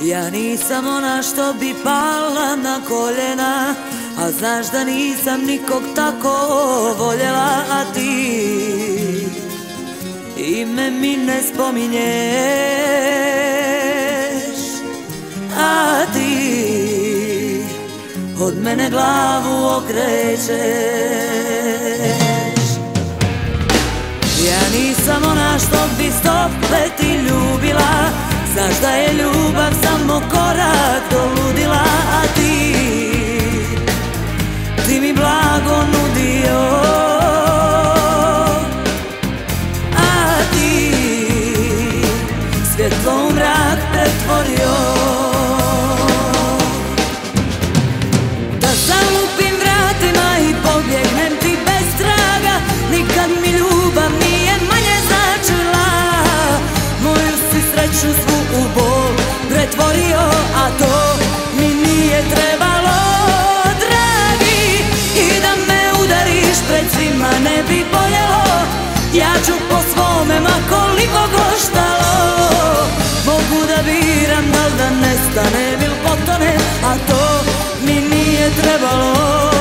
Ja nisam ona što bi pala na koljena, a znaš da nisam nikog tako voljela, a ti ime mi ne spominješ, a ti od mene glavu okrećeš. Ja nisam ona što bi stopeti ljubila, znaš da je ljubav samo korak do ludila, a ti mi blago nudio, a ti svjetlo u mrak pretvorio. Da zalupim vratima i pobjegnem ti bez traga, nikad mi ljubav nije manje značila. Moju si sreću svu u bol pretvorio, a to mi nije trebalo, dragi. I da me udariš pred svima ne bi boljelo, ja ću po svome ma koliko koštalo. Mogu da biram da li da nestanem ili potonem, a to mi nije trebalo.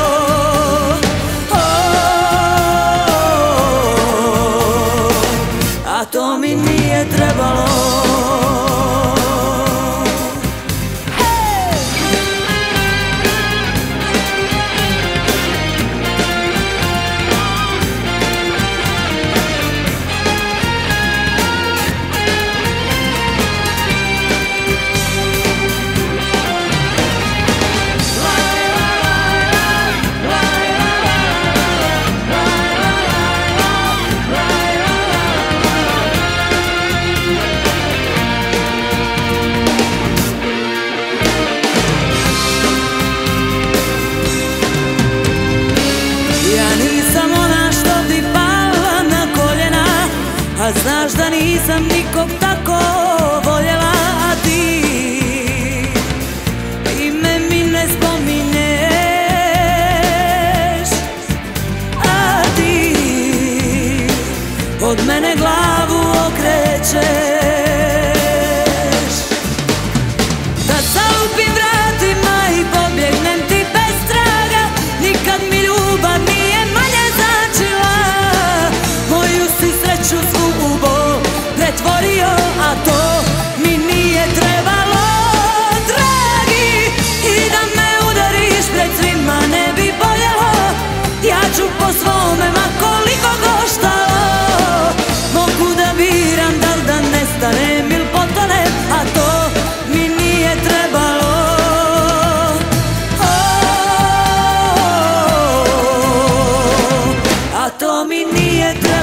A to mi nije trebalo. A znaš da nisam nikog tako voljela, a ti ime mi ne spominješ, a ti od mene glavu okrećeš. Da zalupim vratima i pobjegnem ti bez traga, nikad mi ljubav nije manje značila. Moju si sreću svu u bol pretvorio, a to mi nije trebalo, dragi. I da me udariš pred svima ne bi boljelo, ja ću po svome ma koliko koštalo. Mogu da biram da li da nestanem ili potonem, a to mi nije trebalo. A to mi nije trebalo.